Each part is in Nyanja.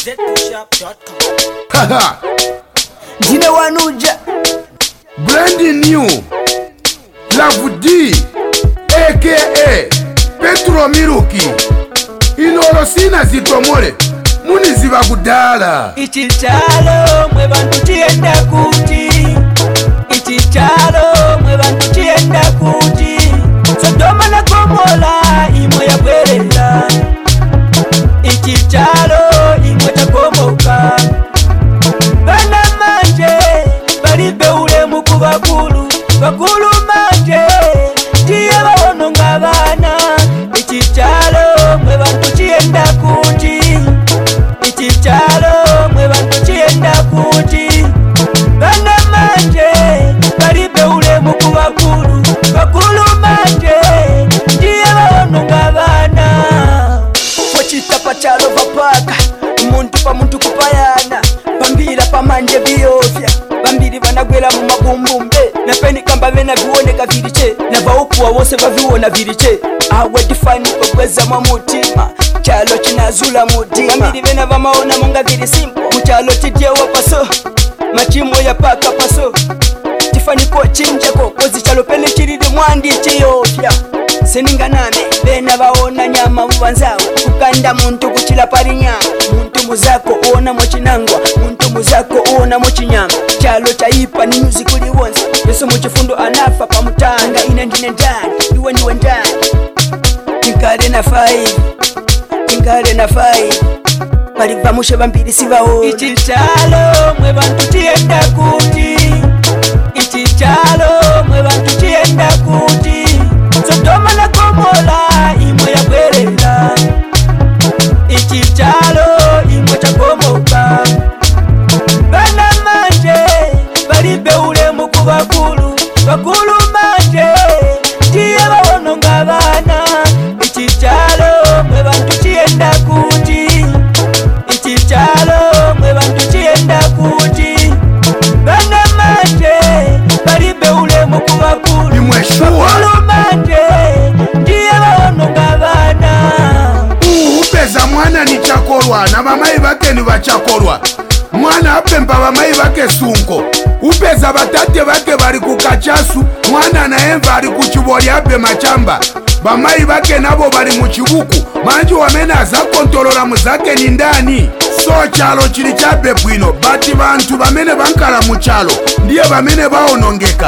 Haha. Jine wanuja Brand new Love D aka Petro Miruki Inoro sina zitomole muni ziba kudala. Ichichalo mwe bantu tienda kuti. Ichichalo mwe bantu tienda kuti. Sodoma na Gomora imwe ya bwerera. Ichichalo imwe takomoka. Bana manje balibe ule mukubakulu. Bakulu manje tiye bawono nga bana. Ichichalo mwe bantu tienda kuti. Ichichalo mwe bantu tienda kuti. Bana manje balibe ule mukubakulu. Bakulu manje tiye bawono nga bana. Fochitapa chalo vapaka muntu pa muntu kupayana. Bambira pa manje biyofya. Bambiri banagwela mu mabumbumbe. Na peni kamba bena biwoneka viriche. Na baukuwa wose baviwona viriche. Awe difani kweza mwa mutima. Chalo chinazula mutima. Bambiri bena bamaona monga viri simple. Muchalo tidyewa paso. Machimo ya paka paso. Tifani ko chinja ko. Kozi chalo pene chiride mwandi chiyofya. Seninga name bena baona nyama mubanzawe. Kukanda muntu kuchila pari nyama. Muntu muzako uona mochinangwa. Muntu muzako uona mochinyama. Chalo chaipa ni nyuzi kuli wonsa. Yesu muchifundo anafa pa mutanga. Ina ndine ndani, iwe ndiwe ndani. Tinkare na fai, tinkare na fai. Paliva mushe bambiri sivaho. Ichichalo mwe bantu tienda kuti. Ichichalo mwe bantu tienda kuti. Sodoma na Gomora imwe ya bwerera. Ichichalo imwe takomoka. Bana manje balibe ule mukubakulu. Bakulu manje tiye bawono nga bana. Ichichalo mwe bantu tienda kuti. Ichichalo mwe bantu tienda kuti. Bana manje balibe ule mukubakulu. Bakulu manje tiye bawono nga bana. Upeza mwana ni chakorwa na mamayi bake ni bachakorwa. Mwana apempa bamayi bake sunko. Upeza batate bake bali kukachasu. Mwana na emva ali kuchibori ape machamba. Bamayi bake nabo bali muchibuku. Manji wamena za kontolola muzake ni ndani. So chalo chili chabe bwino. Bati bantu bamene bankala muchalo ndiye bamene baonongeka.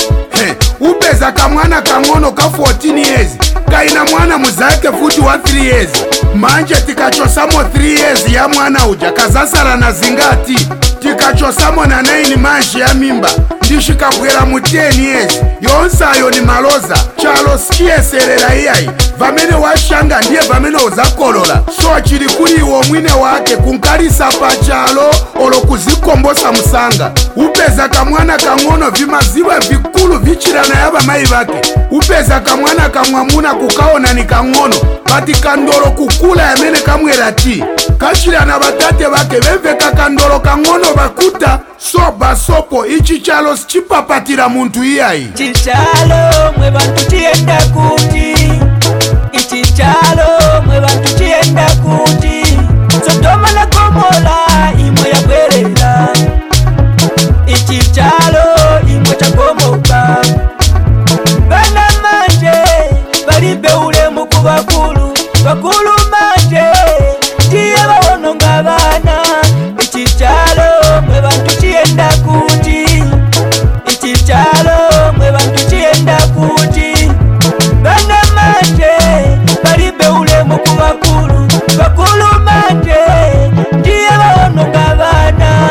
Upeza kamwana kangono ka 14 years. Kaina mwana muzake futi wa 3 years. Manje tikachosamo 3 years ya mwana uja kazasara na zingati. Tikachosamo na 9 manji ya mimba. Ndishikabwela mu 10 years. Yonsa ayo ni maloza. Chalo sikie serera iyai. Vamene washanga ndiye vamene uzakolola. So chili kuli iwo mwine wake kunkalisa pa chalo olo kuzikombosa musanga. Upeza kamwana kangono vimaziwa vikulu vichirana yaba mayi bake. Upeza kamwana kamwamuna kukaona ni kangono. Bati kandolo kukula yamene kamwela ti. Kachirana batate bake beveka kandolo kangono bakuta. So basopo ichi chalo sichipapatira muntu iyai. Ichichalo mwe bantu tienda kuti. Ichichalo mwe bantu tienda kuti. Sodoma na Gomora imwe ya bwerera. Ichichalo imwe takomoka. Bana manje balibe ule mukubakulu. Bakulu manje tiye bawono nga bana. Ichichalo mwe bantu tienda kuti. Ichichalo mwe bantu tienda kuti. Bana manje balibe ule mukubakulu. Bakulu manje tiye bawono nga bana.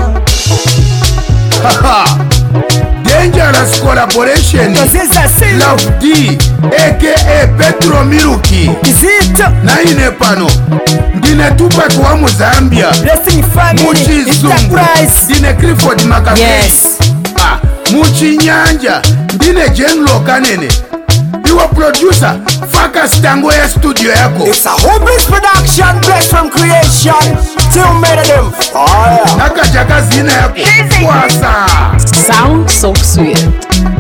Haha. Dangerous collaboration. Love D aka Petro Miruki. Na ine pano ndine Tupac wa Muzambia. Blessing family Muchizungu ndine Clifford Makafei. Yes. Muchinyanja ndine Jenlo Kanene. Iwa producer Focus Tango ya studio yako. It's a hopeless production, blessed from creation. Till made them. Oh yeah. Naka jakazi ina yako. Kwasa. Sound so sweet.